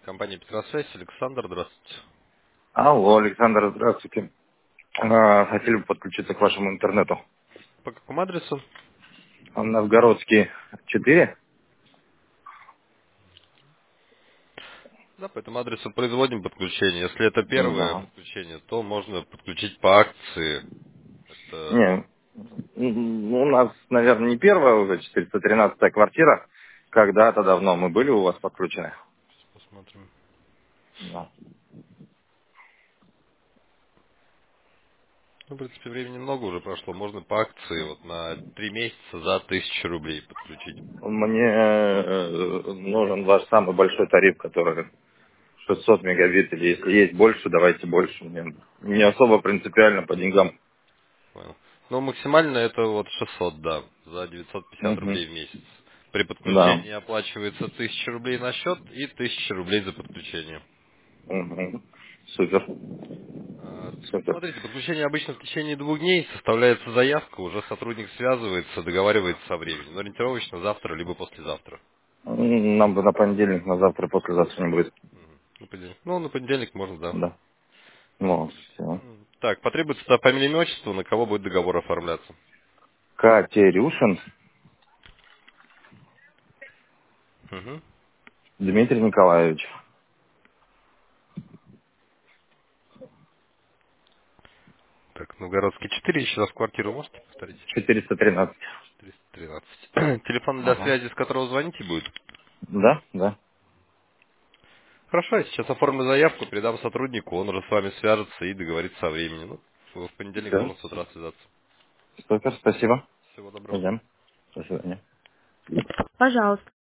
Компания Петросвязь. Александр, здравствуйте. Алло, Александр, здравствуйте. Хотели бы подключиться к вашему интернету. По какому адресу? Новгородский 4. Да, по этому адресу производим подключение. Если это первое Да. подключение, то можно подключить по акции. Это, Не, у нас, наверное, не первая уже 413-я квартира. Когда-то давно мы были у вас подключены. посмотрим. Да. Ну, в принципе, времени много уже прошло. Можно по акции вот на 3 месяца за 1000 рублей подключить. Мне нужен ваш самый большой тариф, который 600 мегабит. Или если есть больше, давайте больше. Мне не особо принципиально по деньгам. Понял. Ну, максимально это вот 600, да, за 950 Угу. рублей в месяц. При Да. подключении оплачивается 1000 рублей на счет и 1000 рублей за подключение. Угу. Супер. Супер. Смотрите, подключение обычно в течение 2 дней, составляется заявка, уже сотрудник связывается, договаривается со временем. Но ориентировочно завтра, либо послезавтра. Нам бы на понедельник, на завтра, послезавтра не будет. На понедельник. Ну, на понедельник можно, да. Да. Ну, все. Так, потребуется тогда фамилия, имя, отчество, на кого будет договор оформляться. Катерюшин Мгм. Дмитрий Николаевич. Так, Новгородский 4, еще раз квартиру можете повторить? 413. 413. Телефон для Ага. связи, с которого звоните, будет? Да, да. Хорошо, я сейчас оформлю заявку, передам сотруднику, он уже с вами свяжется и договорится со временем. Ну, в понедельник Все. можно с утра связаться. Супер, спасибо. Всего доброго. Идем. До свидания. Пожалуйста.